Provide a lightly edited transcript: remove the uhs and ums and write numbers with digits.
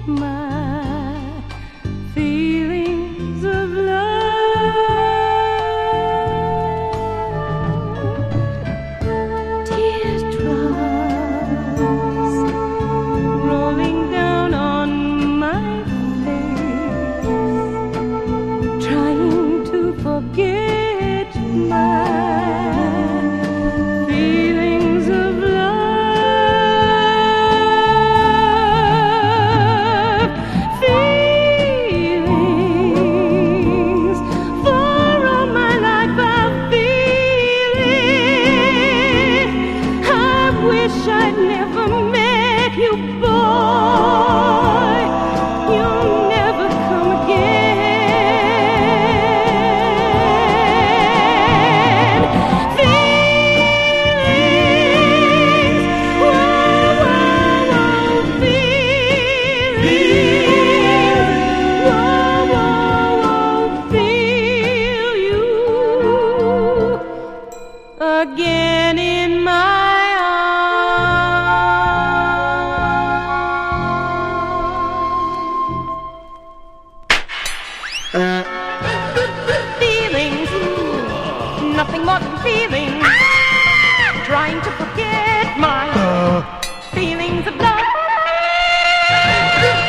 my feelings of love. Teardrops rolling down on my face, trying to forget my feelings of love. Feelings for all my life I've feeling. I wish I'd never met you, boy. You'll never come again. Feelings, whoa, whoa, whoa, feelings, whoa, whoa, whoa, feel you again in my arms. Feelings, nothing more than feelings. Trying to forget my feelings of love.